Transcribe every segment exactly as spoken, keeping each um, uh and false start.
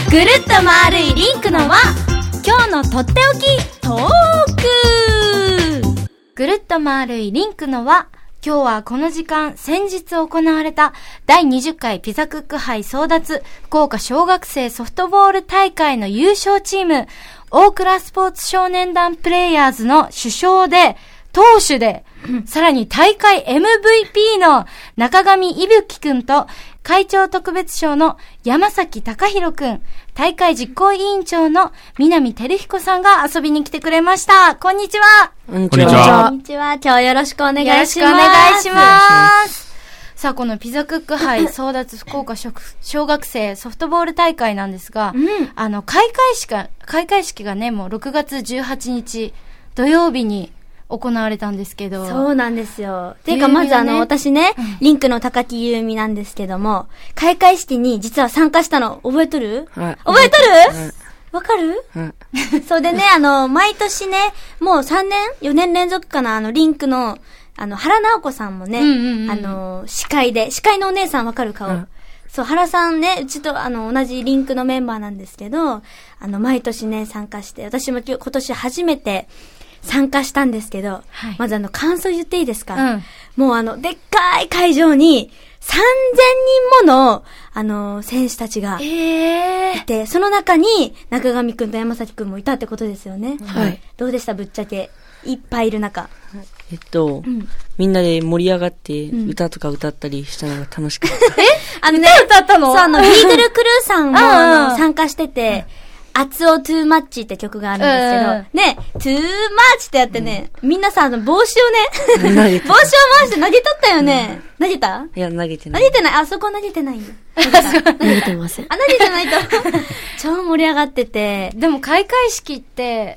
ぐるっと丸いリンクの輪、今日のとっておきトーク。ぐるっと丸いリンクの輪、今日はこの時間、先日行われただいにじゅっかいピザクック杯争奪福岡小学生ソフトボール大会の優勝チーム、大倉スポーツ少年団プレイヤーズの主将で、投手で、さらに大会 エムブイピー の中上伊吹くんと、会長特別賞の山崎隆弘くん、大会実行委員長の南照彦さんが遊びに来てくれました。こんにちは。 こんにちは。 こんにちは。今日はよろしくお願いします。 よろしくお願いします。 さあ、このピザクック杯争奪福岡小学生ソフトボール大会なんですが、うん、あの、開会式が、開会式がね、もうろくがつじゅうはちにち土曜日に行われたんですけど。 そうなんですよ。ていうか、まずあの、私ね、うん、リンクの高木優美なんですけども、開会式に実は参加したの、覚えとる？はい、覚えとる？わ、はい、かる？はい、そうでね、あの、毎年ね、もうさんねん ?よ 年連続かな、あの、リンクの、あの、原直子さんもね、うんうんうん、あの、司会で、司会のお姉さんわかる顔、うん、そう、原さんね、うちとあの、同じリンクのメンバーなんですけど、あの、毎年ね、参加して、私も今年初めて、参加したんですけど、はい、まずあの感想言っていいですか、うん、もうあのでっかい会場にさんぜんにんものあの選手たちがいて、えー、その中に中上くんと山崎くんもいたってことですよね。はい。どうでしたぶっちゃけいっぱいいる中。 えっと、うん、みんなで盛り上がって歌とか歌ったりしたのが楽しかった。 え？あのね、歌ったの？ そう、あのビートルクルーさんもあの参加してて。うんアツオトゥーマッチって曲があるんですけど、ね、トゥーマッチってやってね、うん、みんなさ、あの、帽子をね、帽子を回して投げとったよね。うん、投げた？ いや、投げてない。 投げてない。あそこ投げてないよ。 投げてません。 あ、投げてないと。超盛り上がってて。 でも開会式って、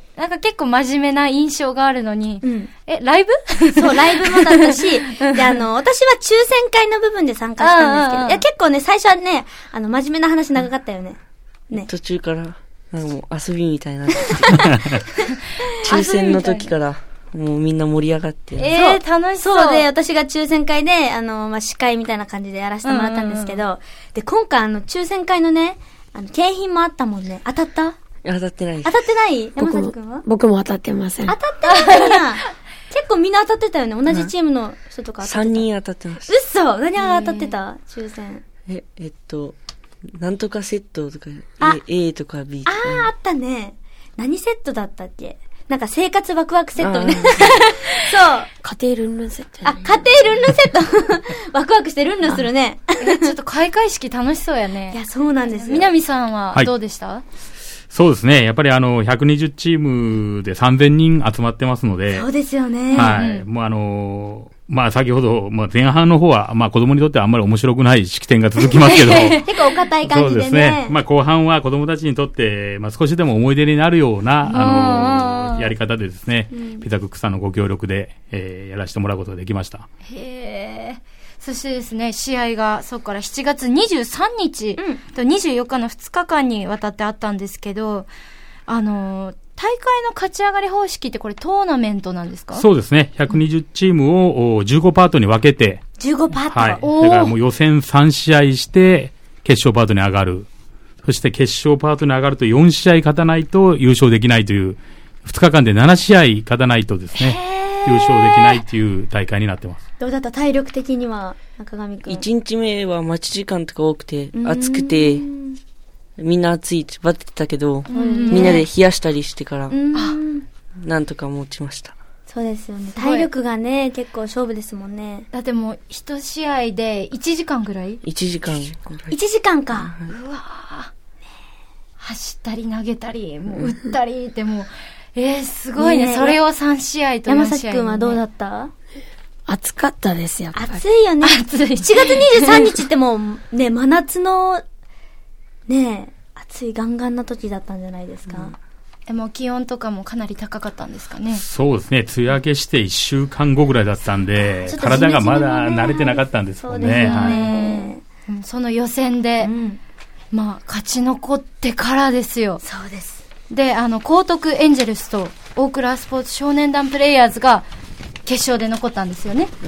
なんか結構真面目な印象があるのに、うん、え、ライブ？ そう、ライブもだったし、で、あの、私は抽選会の部分で参加したんですけど、いや、結構ね、最初はね、あの、真面目な話長かったよね。ね。 途中から。なんかもう遊びみたいになって抽選の時からもうみんな盛り上がって、 えー、楽しそう。そうで、私が抽選会で、あの、まあ、司会みたいな感じでやらせてもらったんですけど、うんうんうん、で、今回あの、抽選会のね、あの、景品もあったもんね。当たった？ 当たってない。 当たってない？山崎くんは？ 僕も当たってません。 当たってないな。結構みんな当たってたよね。同じチームの人とか当たってた。 さんにん当たってます。 嘘！何が当たってた？抽選。 え、えっと、なんとかセットとか、A, A とか B とか。 ああ、あったね。何セットだったっけ？なんか生活ワクワクセットね。そう。 家庭ルンルンセット、 ね。あ、家庭ルンルンセット。ワクワクしてルンルンするね。 え、ちょっと開会式楽しそうやね。 いや、そうなんですよ。 南さんはどうでした？はい、 そうですね。やっぱりあの、ひゃくにじゅうチームでさんぜんにん集まってますので。 そうですよね。 はい。もうあのー、まあ先ほど、まあ前半の方は、まあ子供にとってはあんまり面白くない式典が続きますけど。 結構お堅い感じでね。そうですね。 まあ後半は子供たちにとって、まあ少しでも思い出になるような、あのー、やり方でですね、うん、ピザクックさんのご協力で、えー、やらせてもらうことができました。 へー。そしてですね、試合が、そこからしちがつにじゅうさんにちとにじゅうよっかのふつかかんにわたってあったんですけど、あのー、大会の勝ち上がり方式ってこれトーナメントなんですか？ そうですね。ひゃくにじゅうチームをじゅうごパートに分けて。 じゅうごパート？ はい。だからもう予選さんしあいして、決勝パートに上がる。そして決勝パートに上がるとよんしあい勝たないと優勝できないという、ふつかかんでななしあい勝たないとですね、優勝できないという大会になってます。 どうだった体力的には、中上くん？ いちにちめは待ち時間とか多くて、暑くて、みんな暑いってバテてたけど、みんなで冷やしたりしてから、なんとか持ちました。 そうですよね。体力がね、結構勝負ですもんね。 だってもう一試合でいちじかんぐらい ? いちじかん。 いちじかんか。 うわぁ。走ったり投げたり、もう打ったりってもう、えー、すごいね。ねそれをさんしあいとよんしあい、ね。 山崎くんはどうだった？ 暑かったです、やっぱり。 暑いよね。暑い。しちがつにじゅうさんにちってもう、ね、真夏の、ね、暑いガンガンな時だったんじゃないですか。うん、 でも気温とかもかなり高かったんですかね。 そうですね。梅雨明けしていっしゅうかんごぐらいだったんで、体がまだ慣れてなかったんですよね。そうですよね。 はい、その予選で、うん、まあ、勝ち残ってからですよ。 そうです。 で、あの、高徳エンジェルスと大倉スポーツ少年団プレイヤーズが決勝で残ったんですよね。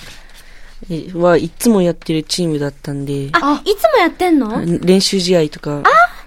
うん、はいつもやってるチームだったんで。 あ、いつもやってんの？ 練習試合とか。 あ、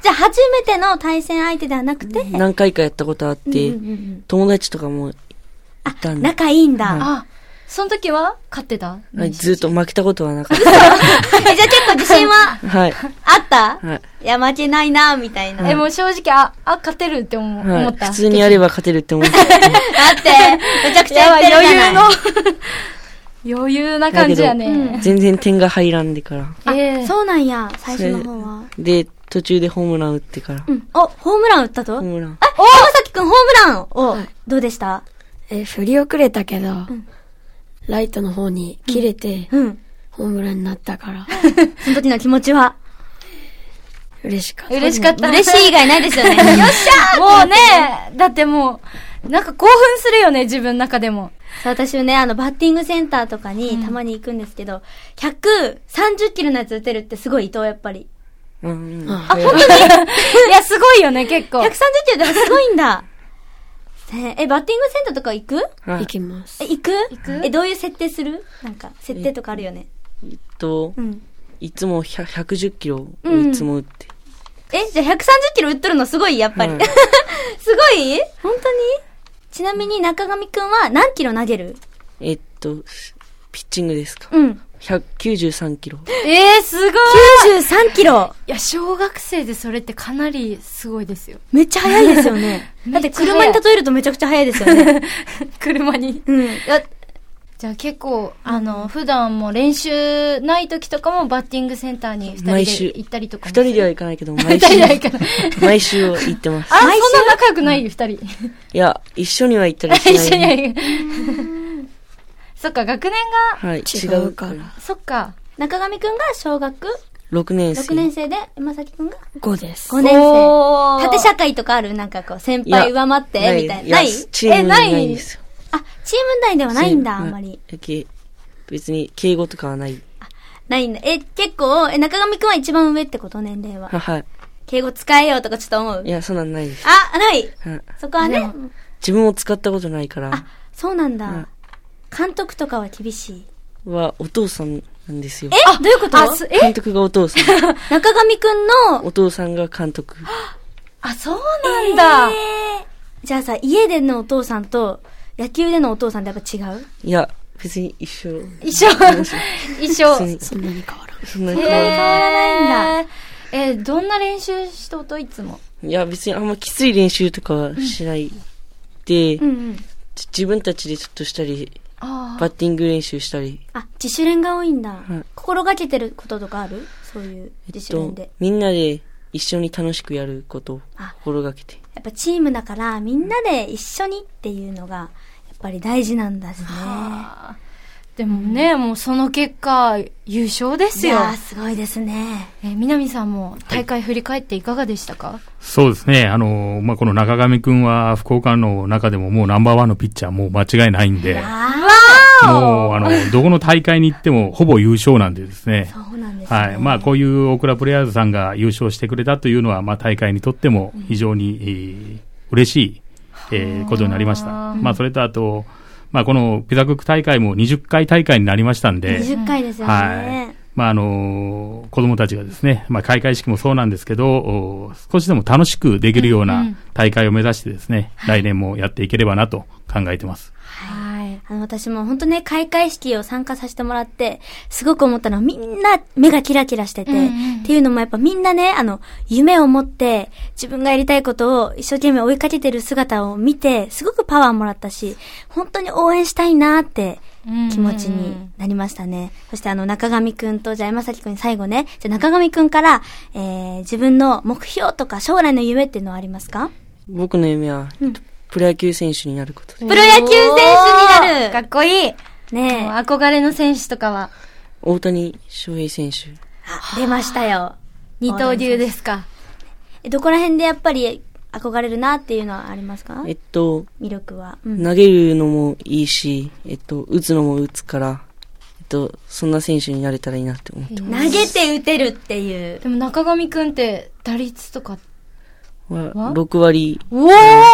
じゃあ初めての対戦相手ではなくて、 何回かやったことあって、 うんうんうん、 友達とかもいたんで。 仲いいんだ。はい、 あ、その時は勝ってた？ ずっと負けたことはなかった。 え、じゃあ結構自信ははい。 あった？ はい。 いや、負けないな、みたいな。 え、もう正直、あ、あ、勝てるって思,、はい、思った。 普通にやれば勝てるって思った。だって、めちゃくちゃやってるじゃない。 余裕の、余裕な感じやね。 全然点が入らんでから。 えー、そうなんや、最初の方は。 で、途中でホームラン打ってから。 うん。お、ホームラン打ったと？ ホームラン。 あ、山崎くんホームランを、はい、どうでした？ え、振り遅れたけど、うん、ライトの方に切れて、うん、ホームランになったから。 その時の気持ちは嬉しかった。 嬉しかった。 嬉しい以外ないですよね。よっしゃーもうね、だってもう、なんか興奮するよね、自分の中でも。 私ね、あの、バッティングセンターとかにたまに行くんですけど、うん、ひゃくさんじゅっキロのやつ打てるってすごい伊藤やっぱり。 うん。 あ、本当にいや、すごいよね、結構。 ひゃくさんじゅっキロでもすごいんだ。え、バッティングセンターとか行く？ はい、行きます。 え、行く？行く？え、どういう設定する？なんか、設定とかあるよね。 えっと、うん、いつもひゃくじゅっキロをいつも打って。 うん、え、じゃあひゃくさんじゅっキロ打っとるのすごいやっぱり。はい、すごい？本当に？ちなみに中上くんは何キロ投げる？ えっと、ピッチングですか？ うん。 ひゃくきゅうじゅうさんキロ。 えー、すごい !きゅうじゅうさんキロいや、小学生でそれってかなりすごいですよ。 めっちゃ速いですよね。だって車に例えるとめちゃくちゃ速いですよね。 車に。 うん。 じゃあ結構、あの、普段も練習ない時とかもバッティングセンターに二人で行ったりとかも。 二人では行かないけど、毎週。二人では行かない。毎週行ってます。 あ、そんな仲良くないよ、二人。いや、一緒には行ったりしない。 一緒には行く。そっか、学年が。 はい、違うから。 そっか。 中上くんが小学ろくねん生。 ろくねん生で、山崎くんがごです。 ごねん生。縦社会とかある？なんかこう、先輩上回って、みたいな。ない？ チームないんですよ。 あ、チーム内ではないんだ、あんまり。 別に、敬語とかはない。 あ、ないんだ。え、結構、え、中上くんは一番上ってこと？年齢は。 はい。 敬語使えようとかちょっと思う？ いや、そんなんないです。 あ、ない。そこはね。 自分も使ったことないから。 あ、そうなんだ。監督とかは厳しい？ は、お父さんなんですよ。 え、どういうこと？ え監督がお父さん。 中上くんのお父さんが監督。 あ、そうなんだ。えー、じゃあさ、家でのお父さんと野球でのお父さんってやっぱ違う？ いや、別に一緒。 一緒。一緒。 そんなに変わらない。 そんなに変わらないんだ。 えー、どんな練習しとうといつも？ いや、別にあんまきつい練習とかはしないで、うんうん、自分たちでちょっとしたり、バッティング練習したり。 あ、自主練が多いんだ。はい、心がけてることとかある？そういう自主練で。 えっと、みんなで一緒に楽しくやることを心がけて。 やっぱチームだからみんなで一緒にっていうのがやっぱり大事なんですね。 でもね、うん、もうその結果優勝ですよ。いやすごいですね。 えー、南さんも大会振り返っていかがでしたか？はい、 そうですね。あのまあこの中上くんは福岡の中でももうナンバーワンのピッチャーもう間違いないんで。もう、あの、どこの大会に行っても、ほぼ優勝なんでですね。 そうなんですね。 はい。まあ、こういう大倉プレイヤーズさんが優勝してくれたというのは、まあ、大会にとっても非常に、えー、嬉しい、えー、ことになりました。まあ、それとあと、まあ、このピザクック大会もにじゅっかい大会になりましたんで。 にじゅっかいですよね。 はい。まあ、あのー、子供たちがですね、まあ、開会式もそうなんですけど、少しでも楽しくできるような大会を目指してですね、うんうん、来年もやっていければなと考えてます。 はい。あの、私も本当ね、開会式を参加させてもらって、すごく思ったのはみんな目がキラキラしてて、うんうん、っていうのもやっぱみんなね、あの、夢を持って自分がやりたいことを一生懸命追いかけてる姿を見て、すごくパワーもらったし、本当に応援したいなって気持ちになりましたね。うんうん、そしてあの、中上くんと、じゃあ山崎くんに最後ね、じゃあ中上くんから、えー、自分の目標とか将来の夢っていうのはありますか？ 僕の夢は、うん、プロ野球選手になることです。 プロ野球選手になる！ かっこいい！ ねえ。 憧れの選手とかは大谷翔平選手。 あ、出ましたよ。 二刀流ですか。 え、どこら辺でやっぱり憧れるなっていうのはありますか？ えっと、 魅力は、 うん、投げるのもいいし、えっと、打つのも打つから、えっと、そんな選手になれたらいいなって思ってます。 投げて打てるっていう。 でも中上くんって打率とかはろくわり。 おー、うん、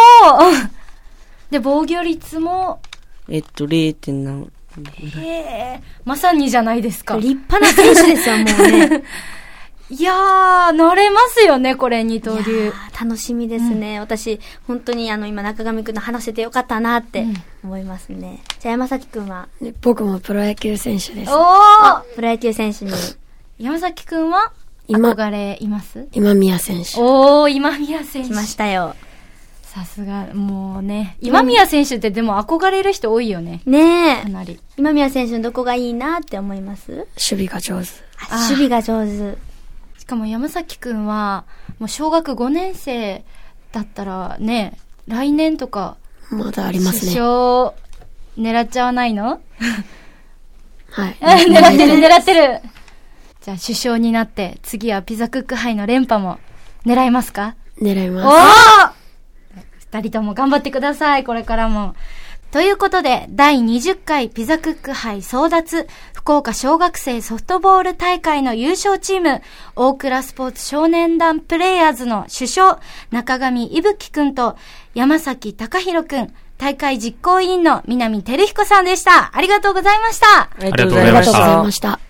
で、防御率もえっと、れいてんなんへー、まさにじゃないですか。 立派な選手ですよ、もうね。 いやー、乗れますよね、これ、二刀流。 楽しみですね。うん、私、本当にあの、今、中上くんと話せてよかったなって思いますね。うん、じゃあ、山崎くんは、 ね、僕もプロ野球選手です。 おープロ野球選手に。 山崎くんは憧れいます今宮選手。 おー、今宮選手。 来ましたよ。 さすが、もうね。今宮選手ってでも憧れる人多いよね。 ねえ。 かなり。 今宮選手のどこがいいなって思います？ 守備が上手。 守備が上手。 しかも山崎くんは、もう小学ごねん生だったらね、来年とか。 まだありますね。 主将、狙っちゃわないの？ はい。 狙ってる、狙ってる。じゃあ主将になって、次はピザクック杯の連覇も狙いますか？ 狙います。 おー！二人とも頑張ってください、これからも。ということで、だいにじゅっかいピザクック杯争奪、福岡小学生ソフトボール大会の優勝チーム、大倉スポーツ少年団プレイヤーズの主将、中上いぶきくんと山崎隆弘くん、大会実行委員の南照彦さんでした。ありがとうございました。 ありがとうございました。